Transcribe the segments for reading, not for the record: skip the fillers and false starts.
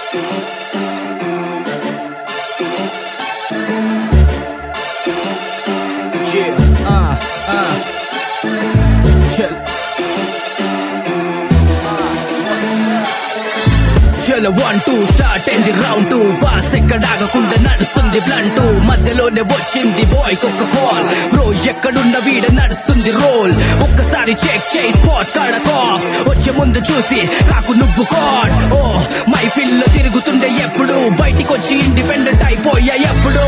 చలో 1-2 స్టార్ట్ అయింది round 2 pass ఎక్కడాగకుండా నడుస్తుంది బ్లంటూ మధ్యలోనే వచ్చింది బాయ్ కొక్క కాల్ బ్రో ఎక్కడున్న వీడ నడుస్తుంది రోల్ ఒక్కసారి చెక్ చేయి స్పాట్ కాడ కాఫ్ వచ్చే ముందు చూసి కాకు నువ్వు కాడ్ ఓ మై ఫిల్ తిరుగుతుండే ఎప్పుడు బయటికి వచ్చి ఇండిపెండెంట్ అయిపోయా ఎప్పుడు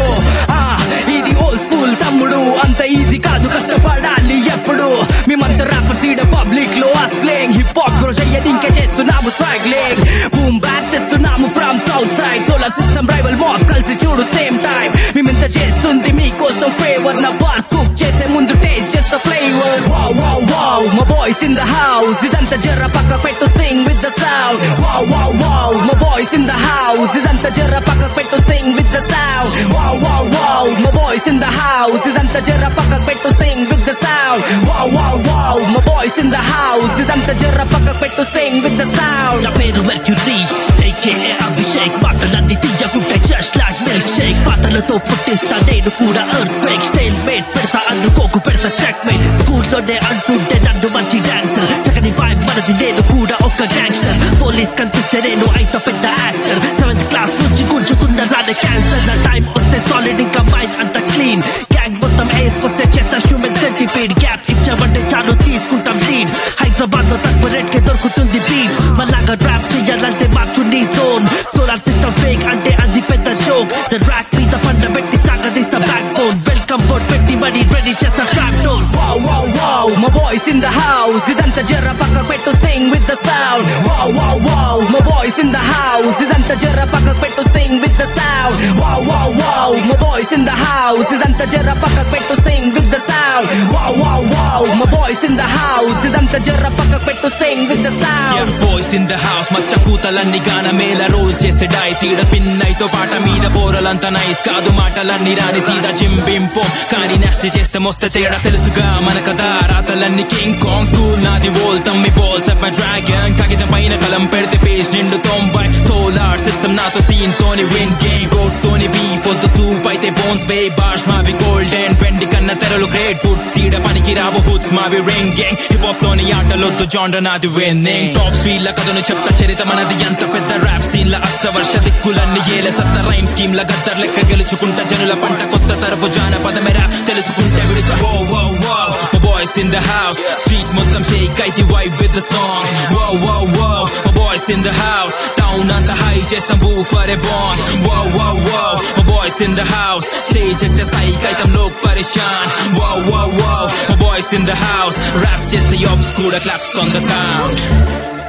ఇది ఓల్డ్ స్కూల్ తమ్ముడు అంత ఈజీ కాదు కష్టపడాలి ఎప్పుడు మేమంతా ర్యాపర్స్ ఈడ పబ్లిక్ లో అస్లేంగ్ హిప్ హాప్ గ్రో చెయ్యడింకే చేస్తున్నాము స్ట్రగ్లింగ్ బూమ్ బ్యాక్ తెస్తున్నాము from south side solar system rival మాక్ కలిసి చూడు సేమ్ టైం మేమింత చేస్తుంది మీకోసం ఫేవర్ నా బార్స్ కుక్ చేసే ముందు టేస్ట్ చేస్తా ఫ్లేవర్ వావ్ వావ్ వావ్ మా బాయ్స్ ఇన్ ద హౌస్ ఇదంతా జర్ర పక్క పెట్టు sing with the sound wow wow wow మా బాయ్స్ ఇన్ ద హౌస్ ఇదంతా జర్ర పక్క పెట్టు sing with the sound wow wow wow మా బాయ్స్ ఇన్ ద హౌస్ ఇదంతా జర్ర పక్క పెట్టు sing with the sound wow wow wow మా బాయ్స్ ఇన్ ద హౌస్ ఇదంతా జర్ర పక్క పెట్టు సింగ్ విత్ ద సౌండ్ నా పేరు మెర్క్యూరీ AKA అభిషేక్ పాటలన్నీ తీయకుంటే జస్ట్ లైక్ మిల్క్ షేక్ పాటలతో పుట్టిస్తా నేను కూడా ఎర్త్ క్వేక్ స్టైల్ మేట్ పెడతా అనుకోకు పెడతా చెక్ మేట్ స్కూల్లోనే అంటుంటే నన్ను మంచి డాన్సర్ చక్కని వైబ్ మనది నేను కూడా ఒక గ్యాంగ్స్టర్ పోలీస్ కనిపిస్తే నేను అయితే పెద్ద యాక్టర్ 7th క్లాస్ నుంచి గుంజుతున్న రానే క్యాన్సర్ నా టైం వస్తే సాలిడ్ ఇంకా మైండ్ అంత క్లీన్ గ్యాంగ్ మొత్తం వేసుకొస్తే చేస్తా హ్యూమన్ సెంటిపీడ్ గ్యాప్ ఇచ్చామంటే చాలు తీసుకుంటాం లీడ్ హైదరాబాద్ లో తక్కువ రేట్ కే దొరుకుతుంది బీఫ్ మళ్ళాగా ర్యాప్ చెయ్యాలంటే మార్చు నీ జోన్ సోలార్ సిస్టమ్ ఫేక్ అంటే అది పెద్ద జోక్ ద ర్యాక్ మీద పండ పెట్టి సాగదీస్తా బ్యాక్ బోన్ వెల్కమ్ బోర్డ్ పెట్టి మరీ రెడీ చేస్తా trap door wow wow wow మా బాయ్స్ ఇన్ ద హౌస్ ఇదంతా జర్ర పక్క పెట్టు sing with the sound wow wow wow మా బాయ్స్ ఇన్ ద హౌస్ ఇదంతా జర్ర పక్క పెట్టు sing with the sound wow wow wow మా బాయ్స్ ఇన్ ద హౌస్ ఇదంతా జర్ర పక్క పెట్టు sing with the sound wow wow wow మా బాయ్స్ ఇన్ ద హౌస్ ఇదంతా జర్ర పక్క పెట్టు sing with the sound boys in the house మచ్చ కూతలన్నీ గాన మేల రోల్ చేస్తే డైస్ ఈడ స్పిన్ అయితో పాట మీద పోరలంతా నైస్ కాదు మాటలన్నీ రాని సీదా జింబింపో కానీ నెక్స్ట్ చేస్తే మోస్తే తేడా తెలుసుగా మన కదా రాతలన్నీ కింగ్ కాంగ్ స్కూల్ నాది వోల్ తమ్మి బాల్ సెప్ డ్రాగన్ కాగితం పైన కలం పెడితే పేజ్ నిండు 90 సోలార్ సిస్టమ్ నాతో సీన్ తోని విన్ గేమ్ గోట్ తోని బీఫ్ వద్దు సూప్ అయితే బోన్స్ బే బాష్ మావి గోల్డెన్ వెండి కన్న తెరలు గ్రేట్ ఫుడ్ సీడ పనికి రావు హుడ్స్ మావి రింగ్ గేమ్ హిప్ హాప్ తోని ఆటలొద్దు జాండర్ నాది విన్నింగ్ టాప్ స్పీడ్ ల కథను చెప్తా చరిత మనది ఎంత పెద్ద ర్యాప్ సీన్ ల అష్టవర్ష దిక్కులన్నీ ఏల సత్త రైమ్ స్కీమ్ ల గద్దర్ లెక్క గెలుచుకుంటా జనుల పంట కొత్త తరపు జానపదమే ర్యాప్ తెలుసుకుంటే విడుతా వో వో వో my boys in the house street మొత్తం shake అయితే vibe with the song whoa whoa whoa my boys in the house down on the high చేస్తాం woofer a bomb whoa whoa whoa my boys in the house stage ఎక్కితే psych అయితం లోక్ పరేషాన్ whoa whoa whoa my boys in the house rap చేస్తే obscure claps on the ground